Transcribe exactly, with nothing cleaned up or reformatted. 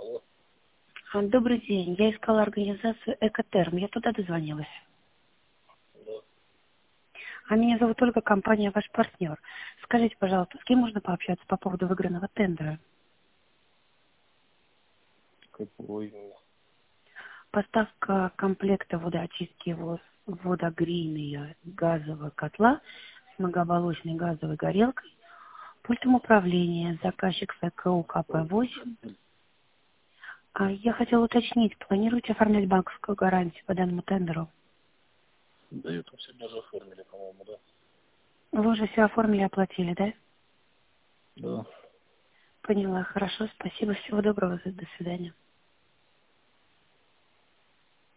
А, Добрый день. Я искала организацию «Экотерм». Я туда дозвонилась. А меня зовут Ольга, компания «Ваш партнер». Скажите, пожалуйста, с кем можно пообщаться по поводу выигранного тендера? Какого именно? Поставка комплекта водоочистки ВОЗ, водогрейная газового котла с многооболочной газовой горелкой, пультом управления, заказчик ФКУ КП восемь. А я хотела уточнить, планируете оформлять банковскую гарантию по данному тендеру? Да, это все даже оформили, по-моему, да? Вы уже все оформили, оплатили, да? Да. Поняла, хорошо, спасибо, всего доброго, до свидания.